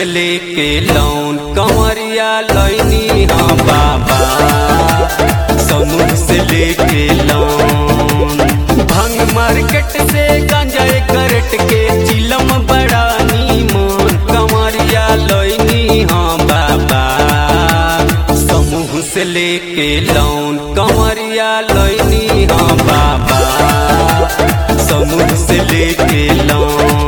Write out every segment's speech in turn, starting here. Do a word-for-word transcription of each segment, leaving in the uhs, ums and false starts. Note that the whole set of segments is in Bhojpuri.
लेके लौन कंवरिया लैनी हाँ बाबा, समूह से लेके लौन। भंग मार्केट से गांजा करट के चिलम बड़ा नीमन, कंवरिया लैनी हाँ बाबा, समूह से लेके लौन कंवरिया लैनी हाँ बाबा, समूह से लेके लौन।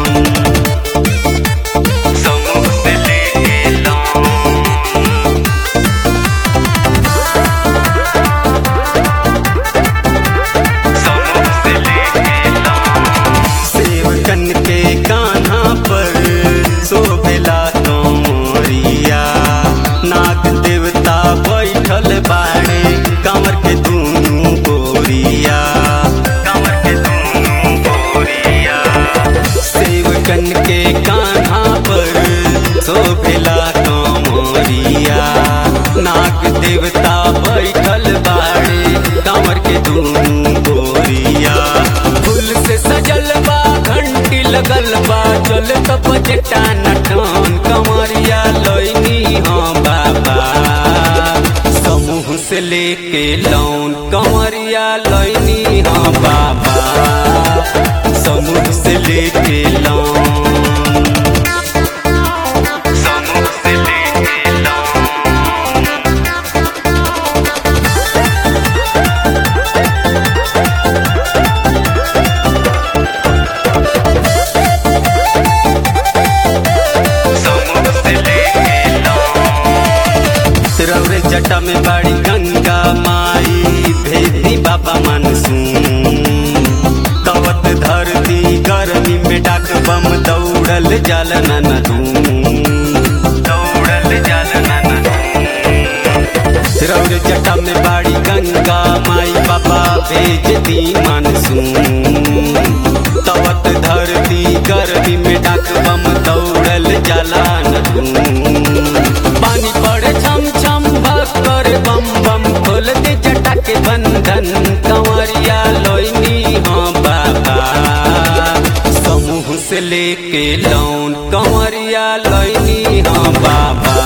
बाड़े कंवर के दूनू गोरिया, कंवर के दूनू गोरिया, सेवकन के कान्हा पर शोभेला कंवरिया, नाग देवता बैठल बाड़े कंवर के दूनू गोरिया। फूल से सजल बा घंटी लगल बा, चल तब बजटा नटन कंवरिया लैनी हाँ बाबा, समूह से लेके लौन कंवरिया लैनी हाँ बाबा, समूह से लेके लौन। समूह से लेके लौन। समूह से लेके लौन। रौरे जटा में बाड़ी गंगा माई, भेदी बाबा मानसून, कवत धरती गर्मी में डाक बम दौड़ल जल ननदून, दौड़ल जल ननदून। रौरे जटा में बाड़ी गंगा माई, बाबा भेज दी मानसून, कवत धरती गर्मी में डाक बम दौड़ल जल ननदून। पानी पड़े छम छम भक्कर बम बम, खोल दे जटा के बंधन कंवरिया लैनी हाँ बाबा, समूह से लेके लौन कंवरिया लैनी हाँ बाबा,